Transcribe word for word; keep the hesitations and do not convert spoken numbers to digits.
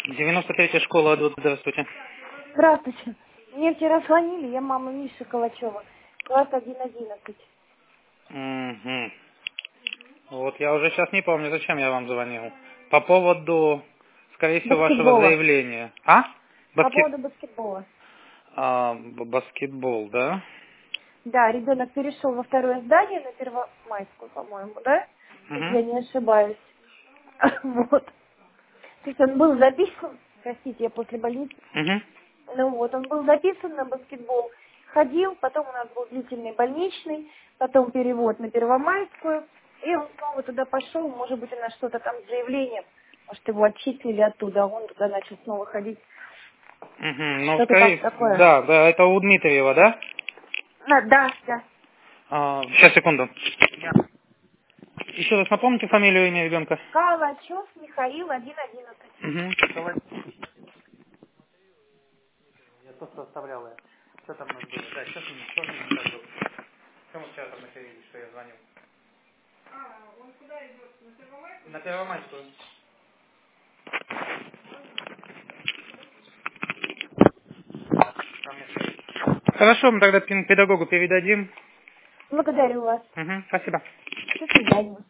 девяносто третья школа, Адвод, здравствуйте. Здравствуйте. Мне вчера звонили, я мама Миши Калачева, класс один одиннадцать. Угу. Вот я уже сейчас не помню, зачем я вам звонил. По поводу, скорее всего, вашего Баскетбола. заявления. А? По Баскет... поводу баскетбола. а, б- баскетбол, да? Да, ребенок перешел во второе здание на Первомайскую, по-моему, да? Если Угу. я не ошибаюсь. Вот. То есть он был записан, простите, я после больницы. Угу. Ну вот, он был записан на баскетбол, ходил, потом у нас был длительный больничный, потом перевод на Первомайскую, и он снова туда пошел, может быть, у нас что-то там с заявлением, может, его отчислили оттуда, а он туда начал снова ходить. Угу. Ну, Что-то там скорее, такое. да, да, это у Дмитриева, да? А, да, да. А, сейчас, секунду. Еще раз напомните фамилию, имя ребенка. Калачев Михаил один одиннадцать. Угу. Я просто оставлял ее. Что там у нас было? Да, сейчас не что не так было. Кому вчера там напередили, что я звонил? На Первомайскую. Там я- Хорошо, мы тогда пин- педагогу передадим. Благодарю вас. Угу, спасибо. До свидания.